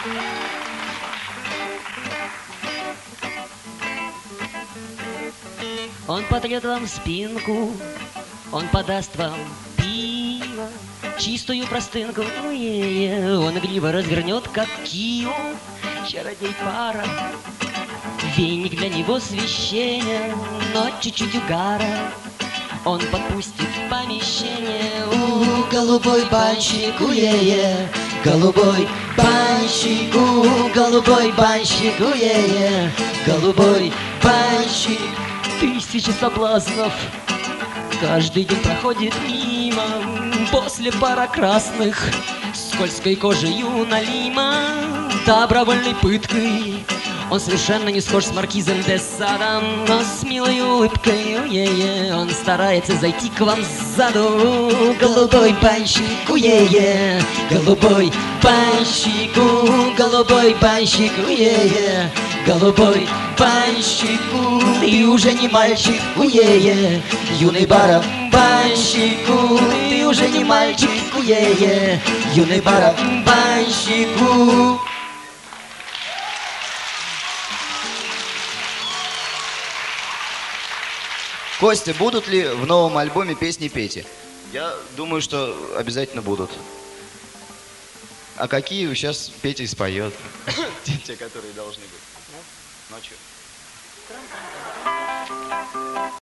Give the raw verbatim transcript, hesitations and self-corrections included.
Он потрет вам спинку, он подаст вам пиво, чистую простынку, е-е, он игриво развернет, как кио, чародей пара. Веник для него священен, но чуть-чуть угара. Он подпустит в помещение. У, голубой банщик, уе-е, голубой банщик, у, голубой банщик, уе-е, голубой банщик. Тысячи соблазнов каждый день проходит мимо. После пара красных скользкой кожею налима, добровольной пыткой он совершенно не схож с маркизом де Садом, но с милой улыбкой, уе-е, он старается зайти к вам сзаду. Голубой банщик, уе-е, голубой банщик, у, голубой банщик, уе-е, голубой банщик, у, ты уже не мальчик, уе-е, юный барабанщик, у, ты уже не мальчик, уе-е, юный барабанщик, у. Костя, будут ли в новом альбоме песни Пети? Я думаю, что обязательно будут. А какие сейчас Петя споет? Те, которые должны быть. Ночью.